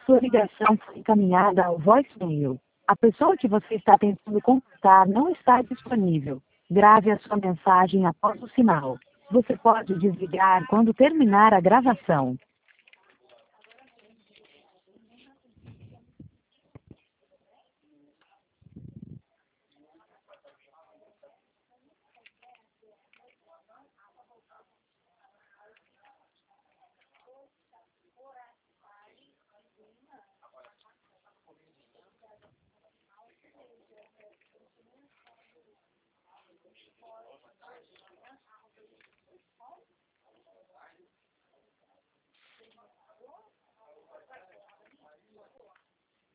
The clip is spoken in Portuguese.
Sua ligação foi encaminhada ao voicemail. A pessoa que você está tentando contatar não está disponível. Grave a sua mensagem após o sinal. Você pode desligar quando terminar a gravação.